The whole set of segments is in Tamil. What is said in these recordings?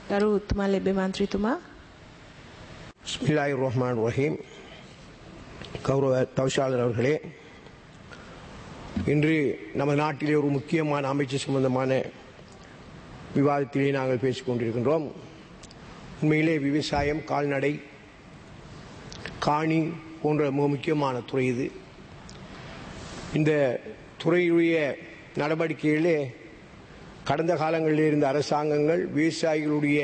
ගරු උතුමා ලැබෙ මන්ත්‍රීතුමා. பிஸ்மில்லாஹிர் ரஹ்மான் ரஹீம். கௌரவ தவிசாளர் அவர்களே, இன்று நமது நாட்டிலே ஒரு முக்கியமான அமைச்சு சம்பந்தமான விவாதத்திலே நாங்கள் பேசிக் கொண்டிருக்கின்றோம். உண்மையிலே விவசாயம், கால்நடை, காணி போன்ற மிக முக்கியமான துறை இது. இந்த துறையுடைய நடவடிக்கைகளே கடந்த காலங்களில் இருந்த அரசாங்கங்கள் விவசாயிகளுடைய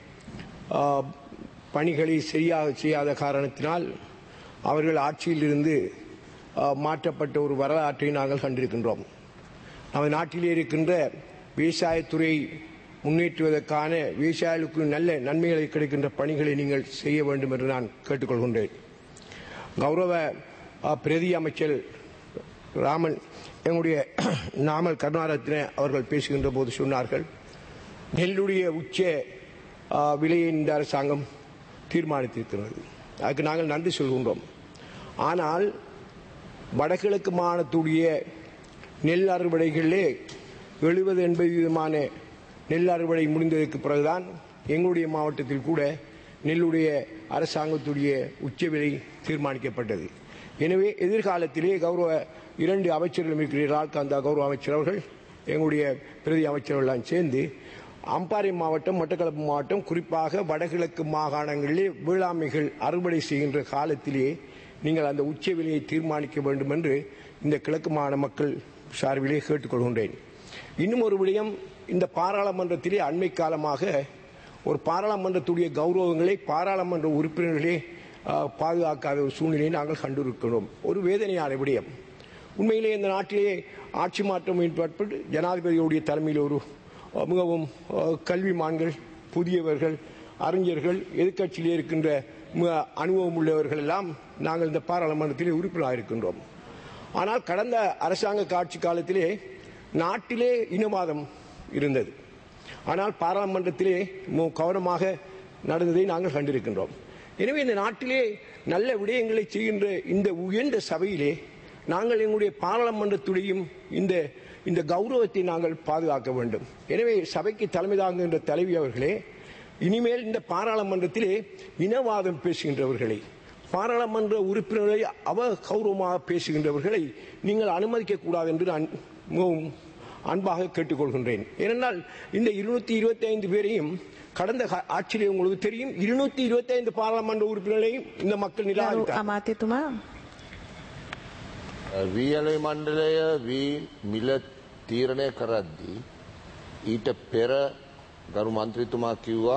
பணிகளை சரியாக செய்யாத காரணத்தினால் அவர்கள் ஆட்சியில் இருந்து மாற்றப்பட்ட ஒரு வரலாற்றை நாங்கள் கண்டிருக்கின்றோம். நமது நாட்டிலே இருக்கின்ற விவசாயத்துறை முன்னேற்றுவதற்கான விவசாயிகளுக்கு நல்ல நன்மைகளை கிடைக்கின்ற பணிகளை நீங்கள் செய்ய வேண்டும் என்று நான் கேட்டுக்கொள்கின்றேன். கௌரவ பிரதி அமைச்சர் ராமன் எங்களுடைய நாமல் கருணாரத்ன அவர்கள் பேசுகின்ற போது சொன்னார்கள், நெல்லுடைய உச்ச விலையை இந்த அரசாங்கம் தீர்மானித்திருக்கிறது. அதுக்கு நாங்கள் நன்றி சொல்கின்றோம். ஆனால் வடகிழக்கு மாநிலத்துடைய நெல் அறுவடைகளிலே 70-80% நெல் அறுவடை முடிந்ததற்கு பிறகுதான் எங்களுடைய மாவட்டத்தில் கூட நெல்லுடைய அரசாங்கத்துடைய உச்ச விலை தீர்மானிக்கப்பட்டது. எனவே எதிர்காலத்திலே கௌரவ 2 அமைச்சர்களும் இருக்கிறார்கள். அந்த கௌரவ அமைச்சர் அவர்கள் எங்களுடைய பிரதி அமைச்சர்களெல்லாம் சேர்ந்து அம்பாறை மாவட்டம், மட்டக்களப்பு மாவட்டம், குறிப்பாக வடகிழக்கு மாகாணங்களிலே வேளாண்மைகள் அறுவடை செய்கின்ற காலத்திலே நீங்கள் அந்த உச்ச விலையை தீர்மானிக்க வேண்டும் என்று இந்த கிழக்கு மாகாண மக்கள் சார்பிலே கேட்டுக்கொள்கின்றேன். இன்னும் ஒரு விடயம், இந்த பாராளுமன்றத்திலே அண்மை காலமாக ஒரு பாராளுமன்றத்துடைய கௌரவங்களை பாராளுமன்ற உறுப்பினர்களே பாதுகாக்காத ஒரு சூழ்நிலையை நாங்கள் கண்டிருக்கிறோம். ஒரு வேதனையான விடயம். உண்மையிலே இந்த நாட்டிலே ஆட்சி மாற்றம் ஏற்பட்டு ஜனாதிபதியுடைய தலைமையில் ஒரு மிகவும் கல்விமான்கள், புதியவர்கள், அறிஞர்கள், எதிர்கட்சியிலே இருக்கின்ற அனுபவம் உள்ளவர்கள் எல்லாம் நாங்கள் இந்த பாராளுமன்றத்திலே உறுப்பினராக இருக்கின்றோம். ஆனால் கடந்த அரசாங்க ஆட்சி காலத்திலே நாட்டிலே இனவாதம் இருந்தது. ஆனால் பாராளுமன்றத்திலே கவனமாக நடந்ததை நாங்கள் கண்டிருக்கின்றோம். எனவே இந்த நாட்டிலே நல்ல விடயங்களை செய்கின்ற இந்த உயர்ந்த சபையிலே நாங்கள் எங்களுடைய பாராளுமன்றத்துடையும் இந்த கௌரவத்தை நாங்கள் பாதுகாக்க வேண்டும். எனவே சபைக்கு தலைமை தாங்குகின்ற தலைவி அவர்களே, இனிமேல் இந்த பாராளுமன்றத்திலே இனவாதம் பேசுகின்றவர்களை, பாராளுமன்ற உறுப்பினர்களை கௌரவமாக பேசுகின்றவர்களை நீங்கள் அனுமதிக்க கூடாது என்று நான் மிகவும் அன்பாக கேட்டுக்கொள்கின்றேன். ஏனென்றால் இந்த 225 பேரையும் கடந்த ஆட்சியிலே உங்களுக்கு தெரியும், 225 பாராளுமன்ற உறுப்பினர்களையும் இந்த மக்கள் நிராகரித்தார். වීඇලයි මණ්ඩලය වී මිල තීරණය කරද්දී ඊට පෙර ගරු මන්ත්‍රීතුමා කිව්වා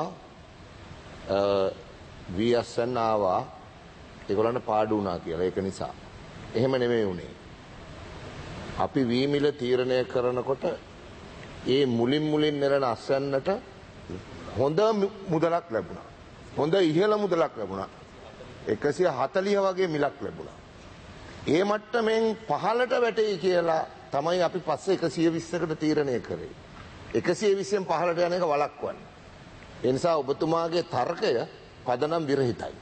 වී අස්සන්න ආවා ඒගොල්ලන්ට පාඩු වුණා කියලා. ඒක නිසා එහෙම නෙමෙයි උනේ. අපි වී මිල තීරණය කරනකොට ඒ මුලින් නෙරණ අස්සන්නට හොඳ මුදලක් ලැබුණා. හොඳ ඉහළ මුදලක් ලැබුණා. 140 වගේ මිලක් ලැබුණා. ඒ මට්ටමෙන් පහළට වැටෙයි කියලා තමයි අපි පස්සේ 120කට තීරණය කරේ. 120න් පහළට යන එක වළක්වන්න. ඒ නිසා ඔබතුමාගේ තර්කය පදනම් විරහිතයි.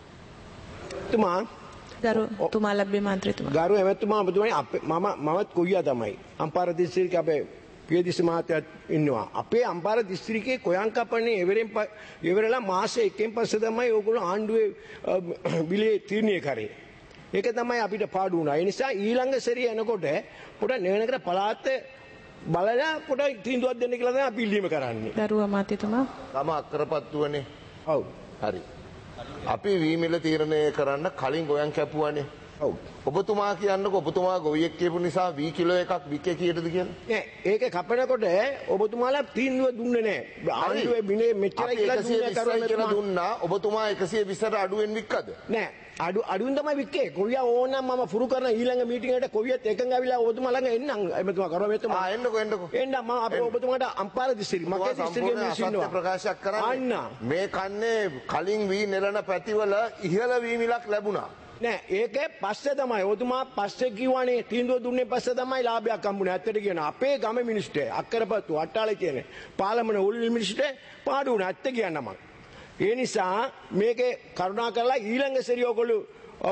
තුමා ලැබෙ මන්ත්‍රීතුමා. ගරු එමෙතුමා, මමත් කොයියා තමයි. අම්පාර දිස්ත්‍රික්කයේ අපේ පියදිස මහත්තයා ඉන්නවා. අපේ අම්පාර දිස්ත්‍රික්කයේ කොයන් කපන්නේ ඉවරලා මාස 1කින් පස්සේ තමයි ඕගොල්ලෝ ආණ්ඩුවේ බිලේ තීරණය කරේ. ඒක තමයි අපිට පාඩු වුණා. ඒ නිසා ඊළඟ සැරේ යනකොට පොඩ නෙවෙනකට පළාත් බලලා පොඩ තීන්දුවක් දෙන්න කියලා තමයි අපි ඉල්ලීම කරන්නේ. දරුවා මාත්‍යතුමා. තම අක්කරපත්තුවනේ. ඔව්. හරි. අපි වී මිල තීරණය කරන්න කලින් ගොයන් කැපුවානේ. ඔව්. ඔබතුමා කියන්නකො ඔබතුමා ගොවියෙක් කියපු නිසා වී කිලෝ එකක් විකේ කීයටද කියලා? නෑ, ඒක කපනකොට ඔබතුමාලා තීන්දුව දුන්නේ නෑ. ආණ්ඩුවේ බිනේ මෙච්චරයි කියලා දුන්නා. ඔබතුමා 120ට අඩුවෙන් වික්කද? නෑ. අඩුවෙන් තමයි වික්කේ. කොවියා ඕනනම් මම ෆුරු කරන ඊළඟ මීටින් එකට කොවියත් එකඟ ආවිලා ඔබතුමා ළඟ එන්නම්. එමෙතුමා කරව මෙතුමා. එන්නකො. එන්න මම අපේ ඔබතුමාට අම්පාර දිස්ත්‍රික්කෙ මගේ දිස්ත්‍රික්කෙ මිනිස්සු ඉන්නවා. ප්‍රකාශයක් කරන්නේ. මේ කන්නේ කලින් වී නෙලන පැතිවල ඉහළ වී මිලක් ලැබුණා. නෑ, ඒක පස්සේ තමයි. ඔබතුමා පස්සේ කිව්වනේ තීන්දුව දුන්නේ පස්සේ තමයි ලාභයක් හම්බුනේ. ඇත්තට කියන අපේ ගම මිනිස්සුට අක්කරපත්තු අට්ටාලේ කියන්නේ පාර්ලිමේන්තු උළෙල් මිනිස්සුට පාඩු වුණා. ඇත්ත කියන්න මම. ඒ නිසා මේකේ කරුණා කරලා ඊළඟ සැරේ ඔයගොල්ලෝ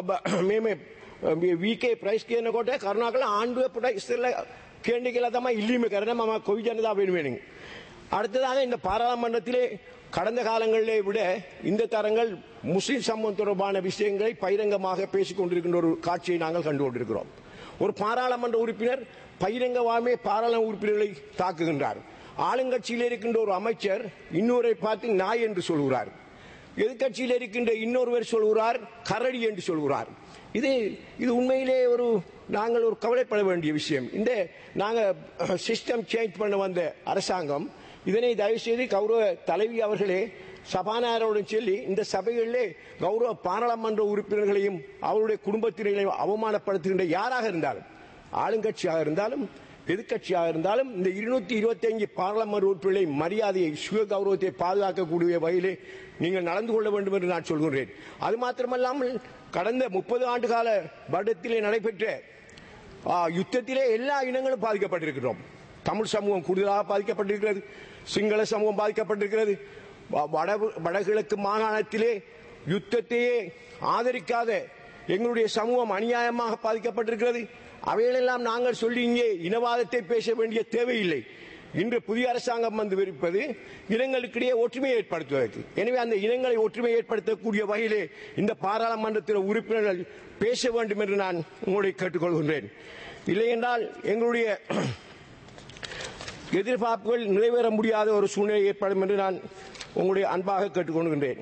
මේ වීකේ ප්‍රයිස් කියනකොට කරුණා කරලා ආණ්ඩුවේ පොඩ ඉස්සෙල්ලා කියන්නේ කියලා තමයි ඉල්ලීම කරන්නේ. මම කොයි ජනතාව වෙනුවෙන් அடுத்ததாக இந்த பாராளுமன்றத்திலே கடந்த காலங்களிலே விட இந்த தரங்கள் முஸ்லிம் சமூகம் தொடர்பான விஷயங்களை பகிரங்கமாக பேசிக் கொண்டிருக்கின்ற ஒரு காட்சியை நாங்கள் கண்டு கொண்டிருக்கிறோம். ஒரு பாராளுமன்ற உறுப்பினர் பகிரங்கமாகவே பாராளுமன்ற உறுப்பினர்களை தாக்குகின்றார். ஆளுங்கட்சியில் இருக்கின்ற ஒரு அமைச்சர் இன்னொருவரை பார்த்து நாய் என்று சொல்கிறார். எதிர்கட்சியில் இருக்கின்ற இன்னொருவர் சொல்கிறார் கரடி என்று சொல்கிறார். இது உண்மையிலே நாங்கள் ஒரு கவலைப்பட வேண்டிய விஷயம். இந்த நாங்கள் சிஸ்டம் சேஞ்ச் பண்ண வந்த அரசாங்கம் இதனை தயவு செய்து கௌரவ தலைவி அவர்களே சபாநாயகருடன் சொல்லி இந்த சபைகளிலே கௌரவ பாராளுமன்ற உறுப்பினர்களையும் அவருடைய குடும்பத்தினரையும் அவமானப்படுத்துகின்ற யாராக இருந்தாலும், ஆளுங்கட்சியாக இருந்தாலும் எதிர்கட்சியாக இருந்தாலும், இந்த 225 பாராளுமன்ற உறுப்பினர்களை மரியாதையை சுய கௌரவத்தை பாதுகாக்கக்கூடிய வகையிலே நீங்கள் நடந்து கொள்ள வேண்டும் என்று நான் சொல்கிறேன். அது மாத்திரமல்லாமல் கடந்த 30 ஆண்டு கால வருடத்திலே நடைபெற்ற யுத்தத்திலே எல்லா இனங்களும் பாதிக்கப்பட்டிருக்கிறோம். தமிழ் சமூகம் கூடுதலாக பாதிக்கப்பட்டிருக்கிறது, சிங்கள சமூகம் பாதிக்கப்பட்டிருக்கிறது. வடகிழக்கு மாகாணத்திலே யுத்தத்தையே ஆதரிக்காத எங்களுடைய சமூகம் அநியாயமாக பாதிக்கப்பட்டிருக்கிறது. அவைகளெல்லாம் நாங்கள் சொல்லி இங்கே இனவாதத்தை பேச வேண்டிய தேவையில்லை. இன்று புதிய அரசாங்கம் வந்து விரிப்பது இனங்களுக்கிடையே ஒற்றுமையை ஏற்படுத்துவதற்கு. எனவே அந்த இனங்களை ஒற்றுமை ஏற்படுத்தக்கூடிய வகையிலே இந்த பாராளுமன்றத்தில் உறுப்பினர்கள் பேச வேண்டும் என்று நான் உங்களை கேட்டுக்கொள்கின்றேன். இல்லையென்றால் எங்களுடைய எதிர்பார்ப்புகள் நிறைவேற முடியாத ஒரு சூழ்நிலை ஏற்படும் என்று நான் உங்களுடைய அன்பாக கேட்டுக்கொள்கின்றேன்.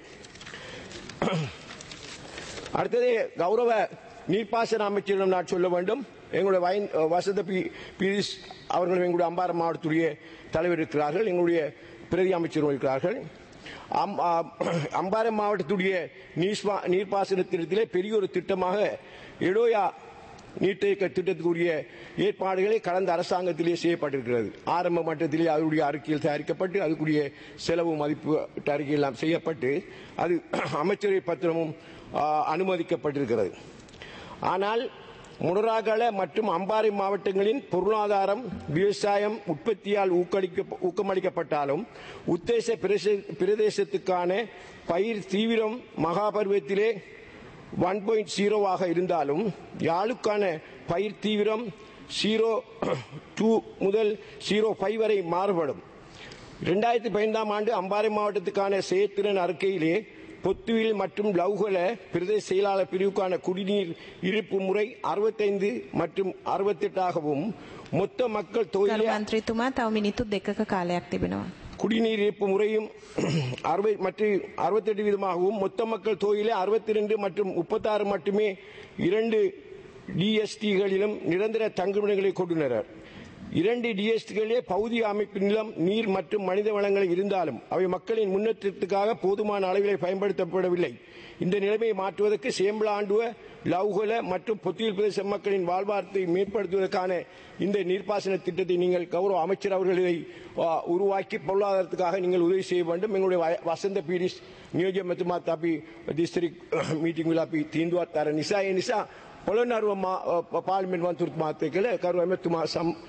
அடுத்தது கௌரவ நீர்ப்பாசன அமைச்சரிடம் நான் சொல்ல வேண்டும். எங்களுடைய வசந்த பீரிஸ் அவர்களும் எங்களுடைய அம்பாறை மாவட்டத்துடைய தலைவர் இருக்கிறார்கள், எங்களுடைய பிரதி அமைச்சரும் இருக்கிறார்கள். அம்பாறை மாவட்டத்துடைய நீர்ப்பாசன திட்டத்திலே பெரிய ஒரு திட்டமாக எடோயா நீர்த்தேக்க திட்டத்துக்குரிய ஏற்பாடுகளை கடந்த அரசாங்கத்திலே செய்யப்பட்டிருக்கிறது. ஆரம்ப மட்டத்திலே அதனுடைய அறிக்கையில் தயாரிக்கப்பட்டு அதுக்குரிய செலவு மதிப்பு அறிக்கை எல்லாம் செய்யப்பட்டு அது அமைச்சரவை பத்திரமும் அனுமதிக்கப்பட்டிருக்கிறது. ஆனால் முனராகல மற்றும் அம்பாறை மாவட்டங்களின் பொருளாதாரம் விவசாயம் உற்பத்தியால் ஊக்கமளிக்கப்பட்டாலும் உத்தேச பிரதேசத்துக்கான பயிர் தீவிரம் மகாபருவத்திலே 1.0 இருந்தாலும் யாழுக்கான பயிர் தீவிரம் 0.2 முதல் 0.5 வரை மாறுபடும். 2015 ஆண்டு அம்பாறை மாவட்டத்துக்கான செயற்திறன் அறிக்கையிலே பொத்துவில் மற்றும் லவுகல பிரதேச செயலாளர் பிரிவுக்கான குடிநீர் இருப்பு முறை 65 மற்றும் 68ஆகவும் மொத்த மக்கள் தொகையிலே මන්ත්‍රීතුමා තව මිනිත්තු 2ක කාලයක් තිබෙනවා. குடிநீர் இருப்பு முறையும் 68 வீதமாகவும் மொத்த மக்கள் தொகையிலே 62 மற்றும் 36 மட்டுமே 2 டிஎஸ்டிகளிலும் நிரந்தர தங்குமிடங்களை கொண்டுள்ளனர். 2 டிஎஸ்டிகளே பகுதி அமைப்பு நிலம் நீர் மற்றும் மனித வளங்கள் இருந்தாலும் அவை மக்களின் முன்னேற்றத்துக்காக போதுமான அளவிலே பயன்படுத்தப்படவில்லை. இந்த நிலைமையை மாற்றுவதற்கு சேம்பலாண்டுவ லவுகல மற்றும் பொத்தியில் பிரதேச மக்களின் வாழ்வாரத்தை மேம்படுத்துவதற்கான இந்த நீர்ப்பாசன திட்டத்தை நீங்கள் கௌரவ அமைச்சர் அவர்கள் இதை உருவாக்கி பொருளாதாரத்துக்காக நீங்கள் உதவி செய்ய வேண்டும். எங்களுடைய வசந்த பீரிஸ் நியோஜ்ய மெத்துமா தாப்பி டிஸ்ட்ரிக்ட் மீட்டிங் விழாப்பி தீந்துவா தர நிசா நிசா பொலனருவ பார்லிமெண்ட் மந்திரி மாத்திரைகளை கௌரவ மெத்துமா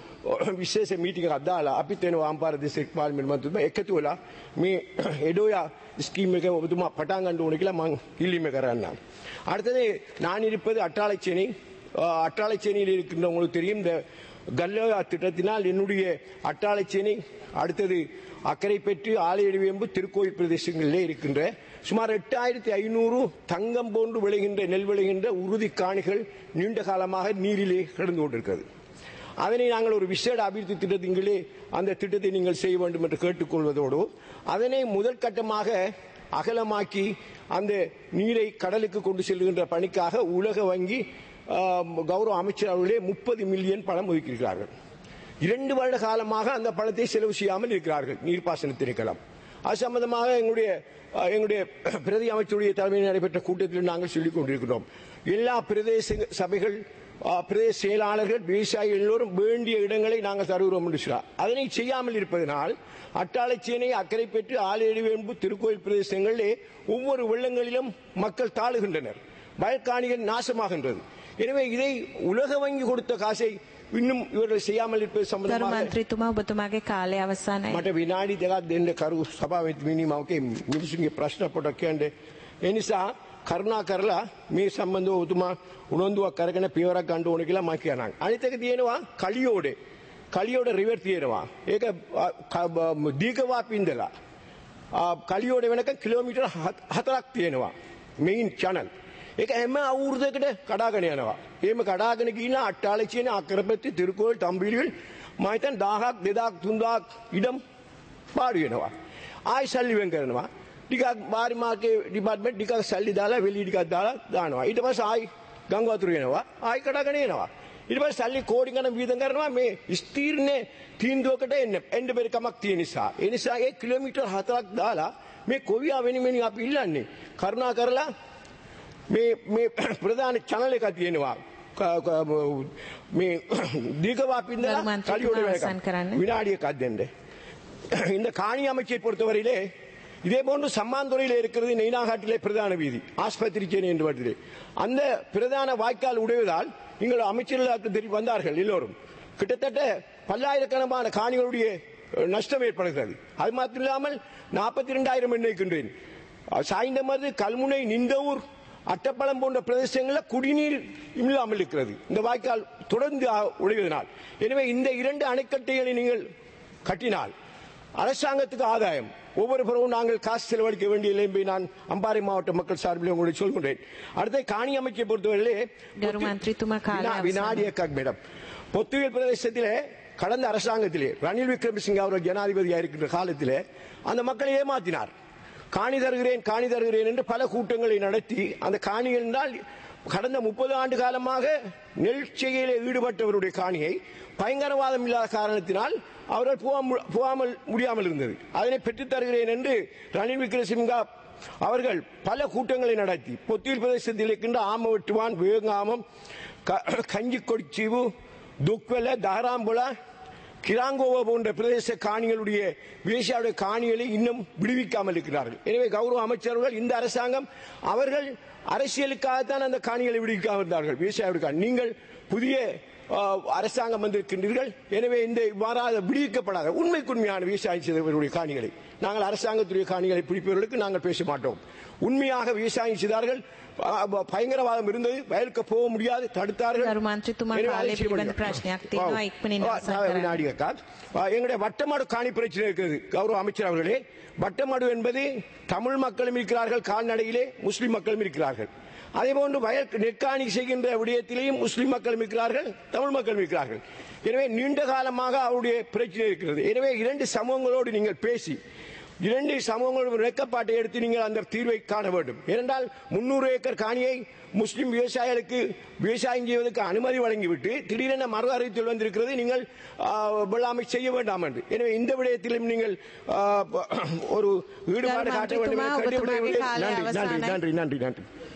විශේෂ මීටිං එකක් දාලා අපිත් වෙනවා අම්පාර දිස්ත්‍රික් පාර්ලිමේන්තු මන්ත්‍රීතුමා එකතු වෙලා මේ එඩෝයා ஸ்கீம் එක ඔබතුමා පටන් ගන්න ඕනේ කියලා මම ඉල්ලීම කරන්නම්. அடுத்தது நான் இருப்பது அட்டாளைச்சேனை. அட்டாளைச்சேனையில் இருக்கின்ற உங்களுக்கு தெரியும் இந்த கல்லோயா திட்டத்தினால் என்னுடைய அட்டாளைச்சேனை அடுத்தது அக்கரைப்பற்று ஆலையடிவேம்பு திருக்கோயில் பிரதேசங்களிலே இருக்கின்ற சுமார் 8500 தங்கம் போன்று விளைகின்ற நெல் விளைகின்ற உறுதி காணிகள் நீண்ட காலமாக நீரிலே கிடந்து கொண்டிருக்கிறது. அதனை நாங்கள் ஒரு விசேட அபிவிருத்தி திட்டத்திலே அந்த திட்டத்தை நீங்கள் செய்ய வேண்டும் என்று கேட்டுக்கொள்வதோடு அதனை முதல் கட்டமாக அகலமாக்கி அந்த நீரை கடலுக்கு கொண்டு செல்கின்ற பணிக்காக உலக வங்கி கௌரவ அமைச்சர் அவர்களே 30 மில்லியன் பணம் ஒதுக்கியிருக்கிறார்கள். 2 வருட காலமாக அந்த பணத்தை செலவு செய்யாமல் இருக்கிறார்கள் நீர்ப்பாசன திணைக்களம். அது சம்பந்தமாக எங்களுடைய பிரதி அமைச்சருடைய தலைமையில் நடைபெற்ற கூட்டத்தில் நாங்கள் சொல்லிக் கொண்டிருக்கிறோம். எல்லா பிரதேச சபைகள் பிரதேச செயலாளர்கள் விவசாயிகள் எல்லோரும் வேண்டிய இடங்களை நாங்கள் தருகிறோம் என்று சொன்னார். அதனை செய்யாமல் இருப்பதனால் அட்டாளைச்சேனை அக்கரைப்பற்று ஆலையடிவேம்பு திருக்கோயில் பிரதேசங்களிலே ஒவ்வொரு வெள்ளங்களிலும் மக்கள் தாழுகின்றனர், வயற்காணிகள் நாசமாகின்றது. எனவே இதை உலக வங்கி கொடுத்த காசை இன்னும் இவர்கள் செய்யாமல் இருப்பது சம்பந்தமாக මන්ත්‍රීතුමා ඔබතුමාගේ කාලය අවසానයි. මට විනාඩි දෙකක් දෙන්න කරු සභාවේ මිනිමවකේ මිනිසුන්ගේ ප්‍රශ්න පොඩක් කියන්නේ. ඒ නිසා කරුණා කරලා මේ සම්බන්ධව ඔබතුමා උනන්දුවක් කරගෙන පියවරක් ගන්න ඕන කියලා මම කියනවා. අනිත් එක තියෙනවා කලියෝඩ රිවර් තියෙනවා. ඒක දීකවාපින්දලා කලියෝඩ වෙනකන් කිලෝමීටර් 4ක් තියෙනවා මේන් channel. ඒක හැම අවුරුද්දකට කඩාගෙන යනවා. එහෙම කඩාගෙන ගිහිල්ලා අට්ටාලචිනේ අකරපැත්තේ තිරුකෝල් තම්බිලිවල මම හිතන්නේ 1000ක් 2000ක් 3000ක් ඉඩම් පාඩු වෙනවා. ආයි සල්ලි වෙන් කරනවා. ටිකක් බාරි මාර්කේ ඩිපාර්ට්මන්ට් ටිකක් සල්ලි දාලා වෙලී ටිකක් දාලා දානවා. ඊට පස්සේ ආයි ගංගා වතුර වෙනවා. ආයි කඩාගෙන එනවා. ඊට පස්සේ සල්ලි කෝටි ගණන් වියදම් කරනවා මේ ස්ථීර්ණ තීන්දුවකට එන්න බැරි කමක් තියෙන නිසා. ඒ නිසා ඒ කිලෝමීටර් 4ක් දාලා මේ කොවියා වෙනින් අපි ඉල්ලන්නේ කරුණා කරලා මේ ප්‍රධාන channel එක තියෙනවා මේ දීගවාපින්දලා කලියෝඩ වෙනකන් வினாடி එකක් දෙන්න. இந்த காணி அமைச்சை பொறுத்தவரையிலே இதே போன்று சம்மாந்துறையில் இருக்கிறது நெய்னாகாட்டிலே பிரதான வீதி ஆஸ்பத்திரி சேனை என்று வருகிறது. அந்த பிரதான வாய்க்கால் உடைவதால் நீங்கள் அமைச்சர்களுக்கு வந்தார்கள் எல்லோரும் கிட்டத்தட்ட பல்லாயிரக்கணக்கான காணிகளுடைய நஷ்டம் ஏற்படுகிறது. அது மாத்திரம் இல்லாமல் 42,000 எண்ணிக்கின்றேன். சாய்ந்தமருது கல்முனை நிந்தவூர் அட்டப்பழம் போன்ற பிரதேசங்களில் குடிநீர் இல்லாமல் இருக்கிறது இந்த வாய்க்கால் தொடர்ந்து உடைவதனால். எனவே இந்த 2 அணைக்கட்டைகளை நீங்கள் கட்டினால் அரசாங்கத்துக்கு ஆதாயம். ஒவ்வொரு புறமும் நாங்கள் காசு செலவழிக்க வேண்டிய என்பதை நான் அம்பாறை மாவட்ட மக்கள் சார்பில் உங்களுக்கு சொல்கின்றேன். அடுத்த காணி அமைச்சை பொறுத்தவரையிலே வினாடியக்காக மேடம் பொத்துவில் பிரதேசத்திலே கடந்த அரசாங்கத்திலே ரணில் விக்ரமசிங்கே அவர்கள் ஜனாதிபதியாக இருக்கின்ற காலத்திலே அந்த மக்களை ஏமாற்றினார். காணி தருகிறேன் என்று பல கூட்டங்களை நடத்தி அந்த காணிகள் என்றால் கடந்த 30 ஆண்டு காலமாக நெல் செய்கையில் ஈடுபட்டவருடைய காணியை பயங்கரவாதம் இல்லாத காரணத்தினால் அவர்கள் போகாமல் முடியாமல் இருந்தது. அதனை பெற்றுத் தருகிறேன் என்று ரணில் விக்ரமசிங்கே அவர்கள் பல கூட்டங்களை நடத்தி பொத்துவில் பிரதேசத்தில் இருக்கின்ற ஆமவெட்டுவான் வேங்காமம் கஞ்சிக்கொடிச்சீவு துக்வெல தஹராம்புலா கிராங்கோவா போன்ற பிரதேச காணிகளுடைய விவசாயிகளுடைய காணிகளை இன்னும் விடுவிக்காமல் இருக்கிறார்கள். எனவே கௌரவ அமைச்சர்கள் இந்த அரசாங்கம் அவர்கள் அரசியலுக்காகத்தான் அந்த காணிகளை விடுவிக்காமல் இருந்தார்கள் விவசாயிகளுக்காக. நீங்கள் புதிய அரசாங்கம் வந்திருக்கின்றீர்கள். எனவே இந்த இவ்வாறாக விடுவிக்கப்படாத உண்மைக்குண்மையான விவசாயம் செய்தவர்களுடைய காணிகளை நாங்கள் அரசாங்கத்துடைய காணிகளை பிடிப்பவர்களுக்கு நாங்கள் பேச மாட்டோம். உண்மையாக விவசாயம் செய்தார்கள். பயங்கரவாதம் இருந்தது. வயலுக்கு போக முடியாது தடுத்தார்கள். எங்களுடைய வட்டமாடு காணி பிரச்சனை இருக்கிறது கௌரவ அமைச்சர் அவர்களே. வட்டமாடு என்பது தமிழ் மக்களும் இருக்கிறார்கள் கால்நடையிலே, முஸ்லிம் மக்களும் இருக்கிறார்கள். அதேபோன்று நெற்காணி செய்கின்ற விடயத்திலேயும் முஸ்லிம் மக்களும் இருக்கிறார்கள், தமிழ் மக்களும் இருக்கிறார்கள். எனவே நீண்ட காலமாக அவருடைய பிரச்சனை இருக்கிறது. எனவே 2 சமூகங்களோடு நீங்கள் பேசி 2 சமூகங்களோடு இணக்கப்பாட்டை எடுத்து நீங்கள் அந்த தீர்வை காண வேண்டும். ஏனென்றால் 300 ஏக்கர் காணியை முஸ்லிம் விவசாயிகளுக்கு விவசாயம் செய்வதற்கு அனுமதி வழங்கிவிட்டு திடீரென மறு அறிவித்தல் வந்திருக்கிறது நீங்கள் வெள்ளாமை செய்ய வேண்டாம் என்று. எனவே இந்த விடயத்திலும் நீங்கள் ஒரு ஈடுபாடு காட்ட வேண்டும். நன்றி.